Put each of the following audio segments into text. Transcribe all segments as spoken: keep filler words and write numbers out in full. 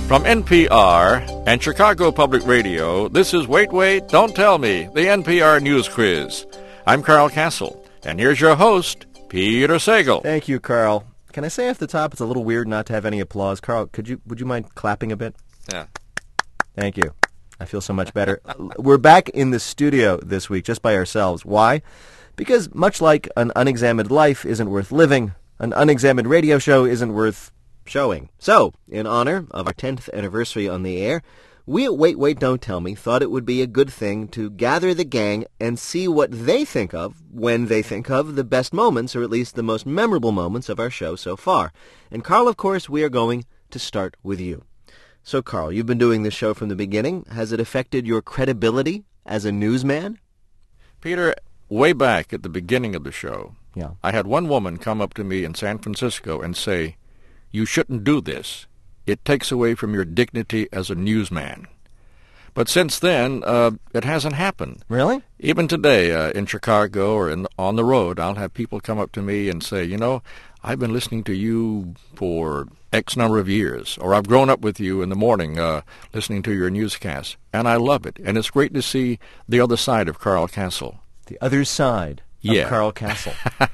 From N P R and Chicago Public Radio, this is Wait, Wait, Don't Tell Me, the N P R News Quiz. I'm Carl Castle, and here's your host, Peter Sagal. Thank you, Carl. Can I say off the top, it's a little weird not to have any applause. Carl, could you would you mind clapping a bit? Yeah. Thank you. I feel so much better. We're back in the studio this week just by ourselves. Why? Because much like an unexamined life isn't worth living, an unexamined radio show isn't worth showing. So, in honor of our tenth anniversary on the air, we at Wait, Wait, Don't Tell Me thought it would be a good thing to gather the gang and see what they think of when they think of the best moments, or at least the most memorable moments of our show so far. And Carl, of course, we are going to start with you. So, Carl, you've been doing this show from the beginning. Has it affected your credibility as a newsman? Peter, way back at the beginning of the show, yeah. I had one woman come up to me in San Francisco and say, "You shouldn't do this. It takes away from your dignity as a newsman." But since then, uh, it hasn't happened. Really? Even today, uh, in Chicago or in, on the road, I'll have people come up to me and say, you know, I've been listening to you for X number of years, or I've grown up with you in the morning uh, listening to your newscast, and I love it. And it's great to see the other side of Carl Castle. The other side of yeah. Carl Castle.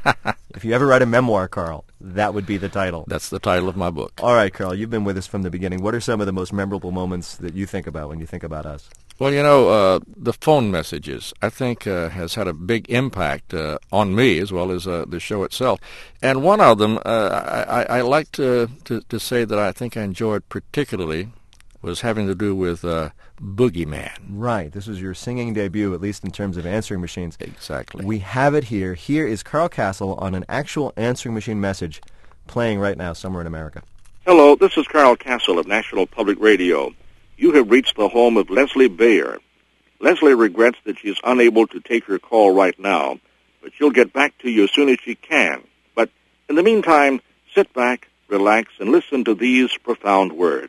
If you ever write a memoir, Carl, that would be the title. That's the title of my book. All right, Carl, you've been with us from the beginning. What are some of the most memorable moments that you think about when you think about us? Well, you know, uh, the phone messages, I think, uh, has had a big impact uh, on me as well as uh, the show itself. And one of them, uh, I, I like to, to, to say that I think I enjoyed particularly was having to do with uh, Boogeyman. Right. This was your singing debut, at least in terms of answering machines. Exactly. We have it here. Here is Carl Castle on an actual answering machine message playing right now somewhere in America. Hello, this is Carl Castle of National Public Radio. You have reached the home of Leslie Bayer. Leslie regrets that she is unable to take your call right now, but she'll get back to you as soon as she can. But in the meantime, sit back, relax, and listen to these profound words.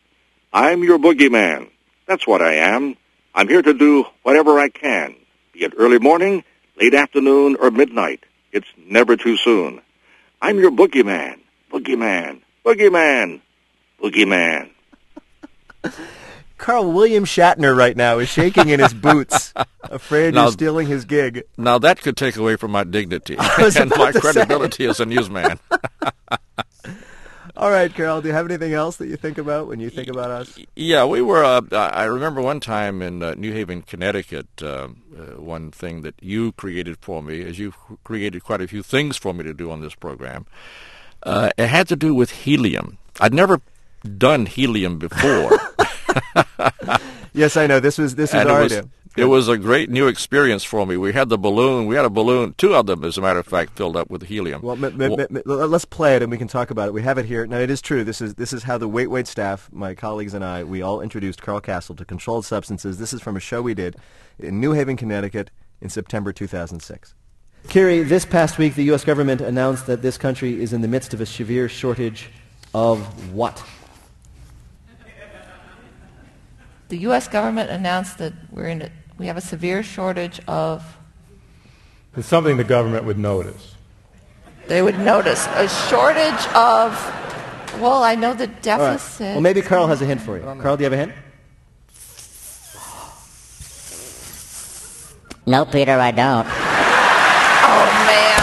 I'm your boogeyman. That's what I am. I'm here to do whatever I can, be it early morning, late afternoon, or midnight. It's never too soon. I'm your boogeyman, boogeyman, boogeyman, boogeyman. Carl, William Shatner right now is shaking in his boots, afraid now, you're stealing his gig. Now that could take away from my dignity and my credibility say. as a newsman. All right, Carol, do you have anything else that you think about when you think about us? Yeah, we were, uh, I remember one time in uh, New Haven, Connecticut, uh, uh, one thing that you created for me, as you created quite a few things for me to do on this program. Uh, it had to do with helium. I'd never done helium before. Yes, I know. This was this was and our it was, idea. It was a great new experience for me. We had the balloon. We had a balloon, two of them, as a matter of fact, filled up with helium. Well, m- m- m- let's play it, and we can talk about it. We have it here. Now, it is true. This is this is how the Wait Wait staff, my colleagues and I, we all introduced Carl Castle to controlled substances. This is from a show we did in New Haven, Connecticut, in September two thousand six. Kiri, this past week, the U S government announced that this country is in the midst of a severe shortage of what? The U S government announced that we're in a, we have a severe shortage of... It's something the government would notice. They would notice. A shortage of... Well, I know the deficit... Right. Well, maybe Carl has a hint for you. Carl, do you have a hint? No, Peter, I don't. Oh, man.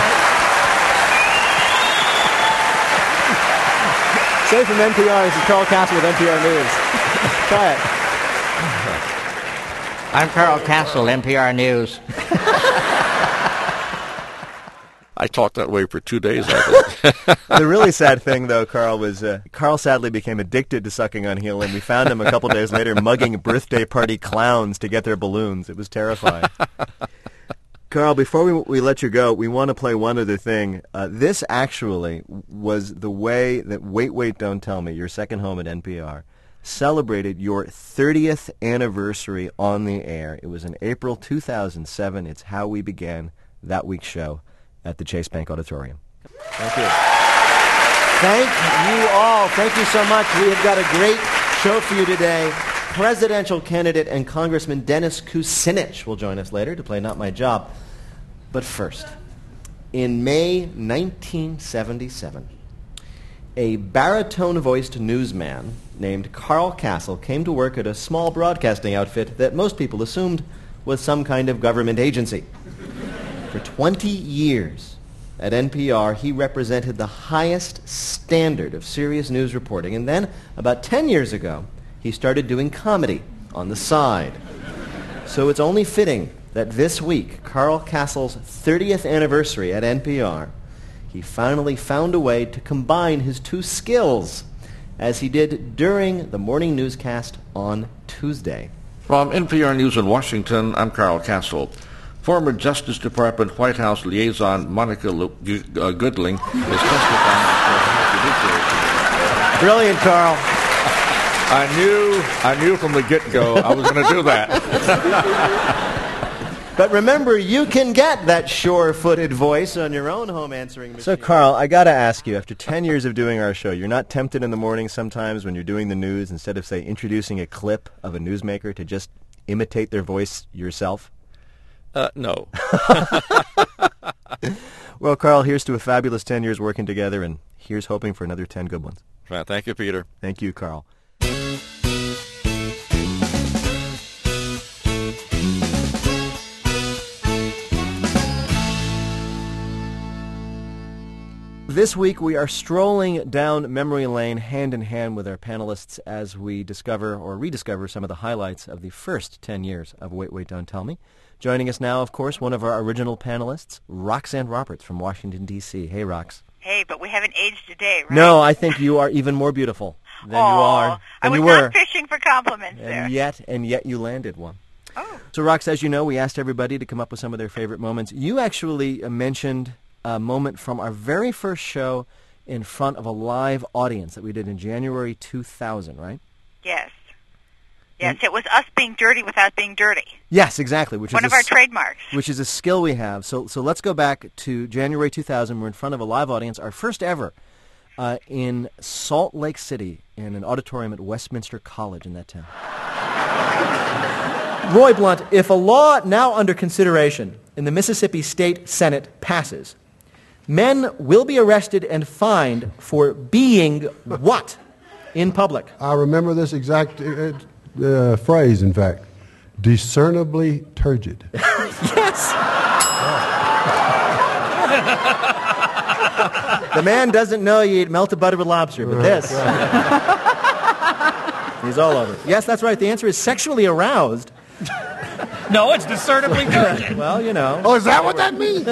Say from N P R, this is Carl Castle with N P R News. Try it. I'm Carl Castle, N P R News. I talked that way for two days, I think. The really sad thing, though, Carl, was uh, Carl sadly became addicted to sucking on helium. We found him a couple days later mugging birthday party clowns to get their balloons. It was terrifying. Carl, before we, we let you go, we want to play one other thing. Uh, this actually was the way that Wait, Wait, Don't Tell Me, your second home at N P R, celebrated your thirtieth anniversary on the air. It was in April two thousand seven. It's how we began that week's show at the Chase Bank Auditorium. Thank you. Thank you all. Thank you so much. We have got a great show for you today. Presidential candidate and Congressman Dennis Kucinich will join us later to play Not My Job. But first, in May nineteen seventy-seven, a baritone-voiced newsman named Carl Castle came to work at a small broadcasting outfit that most people assumed was some kind of government agency. For twenty years at N P R, he represented the highest standard of serious news reporting. And then, about ten years ago, he started doing comedy on the side. So it's only fitting that this week, Carl Castle's thirtieth anniversary at N P R, he finally found a way to combine his two skills, as he did during the morning newscast on Tuesday. From N P R News in Washington, I'm Carl Castle. Former Justice Department White House liaison Monica Lu- G- uh, Goodling is testifying before Brilliant, Carl. I knew, I knew from the get-go I was going to do that. But remember, you can get that sure-footed voice on your own home answering machine. So, Carl, I got to ask you, after ten years of doing our show, you're not tempted in the morning sometimes when you're doing the news, instead of, say, introducing a clip of a newsmaker, to just imitate their voice yourself? Uh, no. Well, Carl, here's to a fabulous ten years working together, and here's hoping for another ten good ones. Right, thank you, Peter. Thank you, Carl. This week we are strolling down memory lane hand in hand with our panelists as we discover or rediscover some of the highlights of the first ten years of Wait, Wait, Don't Tell Me. Joining us now, of course, one of our original panelists, Roxanne Roberts from Washington, D C Hey, Rox. Hey, but we haven't aged a day, right? No, I think you are even more beautiful than Aww, you are. Than I was you were. not fishing for compliments and there. Yet, and yet you landed one. Oh. So, Rox, as you know, we asked everybody to come up with some of their favorite moments. You actually uh, mentioned a moment from our very first show in front of a live audience that we did in January two thousand, right? Yes. Yes, it was us being dirty without being dirty. Yes, exactly. Which One is of a our s- trademarks. Which is a skill we have. So, so let's go back to January two thousand. We're in front of a live audience, our first ever, uh, in Salt Lake City, in an auditorium at Westminster College in that town. Roy Blunt, if a law now under consideration in the Mississippi State Senate passes, men will be arrested and fined for being what in public? I remember this exact uh, uh, phrase, in fact. Discernibly turgid. Yes! The man doesn't know you eat melted butter with lobster, but this. He's all over it. Yes, that's right. The answer is sexually aroused. No, it's discernibly turgid. Well, you know. Oh, is that what that means?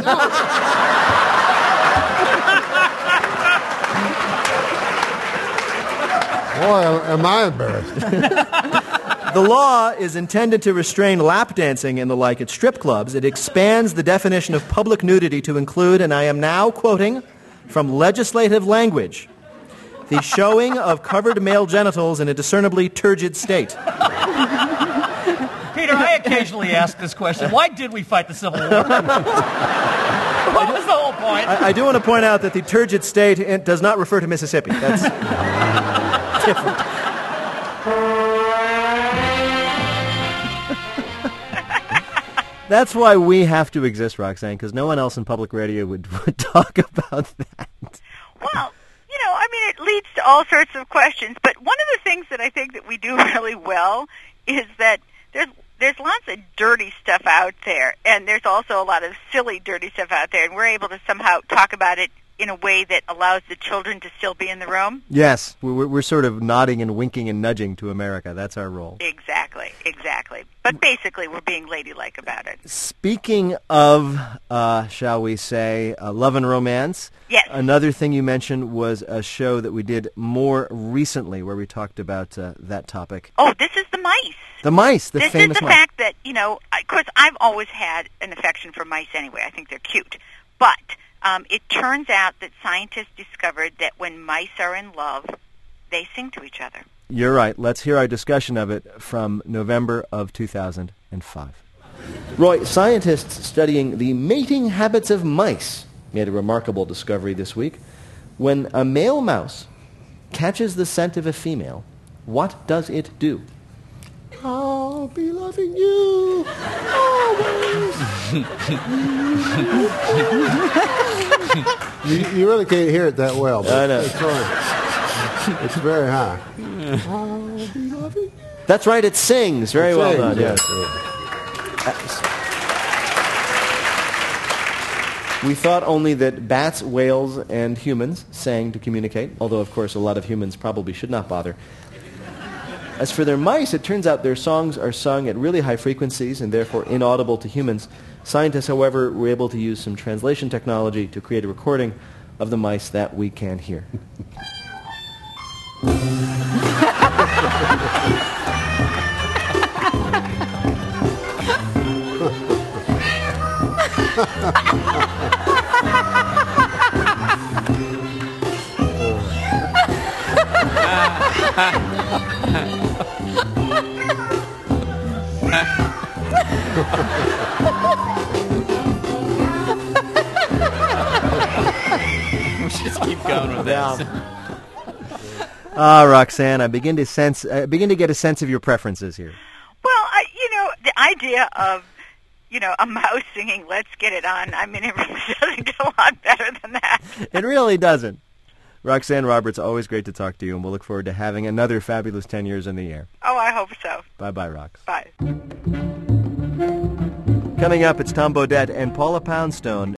Boy, am I embarrassed. The law is intended to restrain lap dancing and the like at strip clubs. It expands the definition of public nudity to include, and I am now quoting from legislative language, the showing of covered male genitals in a discernibly turgid state. Peter, I occasionally ask this question. Why did we fight the Civil War? What was the whole point? I, I do want to point out that the turgid state it does not refer to Mississippi. That's different. That's why we have to exist, Roxanne, because no one else in public radio would, would talk about that. Well, you know, I mean, it leads to all sorts of questions. But one of the things that I think that we do really well is that there's there's lots of dirty stuff out there, and there's also a lot of silly, dirty stuff out there, and we're able to somehow talk about it in a way that allows the children to still be in the room. Yes, we're, we're sort of nodding and winking and nudging to America. That's our role. Exactly, exactly. But basically, we're being ladylike about it. Speaking of, uh, shall we say, uh, love and romance, yes. Another thing you mentioned was a show that we did more recently where we talked about uh, that topic. Oh, this is the mice. The mice, the this famous is the mice. fact that, you know, of course, I've always had an affection for mice anyway. I think they're cute. But um, it turns out that scientists discovered that when mice are in love, they sing to each other. You're right. Let's hear our discussion of it from November of two thousand five. Roy, scientists studying the mating habits of mice made a remarkable discovery this week. When a male mouse catches the scent of a female, what does it do? I'll be loving you always. you, you really can't hear it that well. But I know. It's, hard. It's very high. That's right, it sings. Very It well sings, done, yes. yes. We thought only that bats, whales, and humans sang to communicate, although, of course, a lot of humans probably should not bother. As for their mice, it turns out their songs are sung at really high frequencies and therefore inaudible to humans. Scientists, however, were able to use some translation technology to create a recording of the mice that we can hear. Just keep going with this. Ah, Roxanne, I begin to sense, I begin to get a sense of your preferences here. Well, I, you know, the idea of, you know, a mouse singing "Let's Get It On," I mean, it really doesn't get a lot better than that. It really doesn't. Roxanne Roberts, always great to talk to you, and we'll look forward to having another fabulous ten years in the air. Oh, I hope so. Bye-bye, Rox. Bye. Coming up, it's Tom Bodett and Paula Poundstone.